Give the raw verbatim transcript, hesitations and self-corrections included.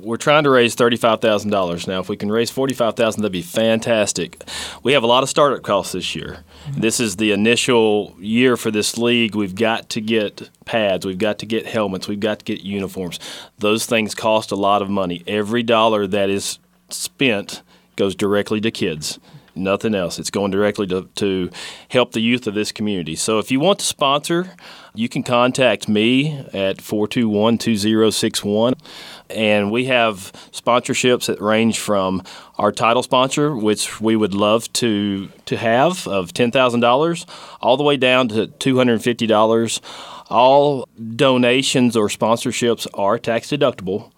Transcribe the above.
we're trying to raise thirty-five thousand dollars. Now, if we can raise forty-five thousand dollars, that'd be fantastic. We have a lot of startup costs this year. Mm-hmm. This is the initial year for this league. We've got to get pads. We've got to get helmets. We've got to get uniforms. Those things cost a lot of money. Every dollar that is spent goes directly to kids. Nothing else. It's going directly to, to help the youth of this community. So if you want to sponsor, you can contact me at four two one, two zero six one. And we have sponsorships that range from our title sponsor, which we would love to to have, of ten thousand dollars, all the way down to two hundred fifty dollars. All donations or sponsorships are tax deductible.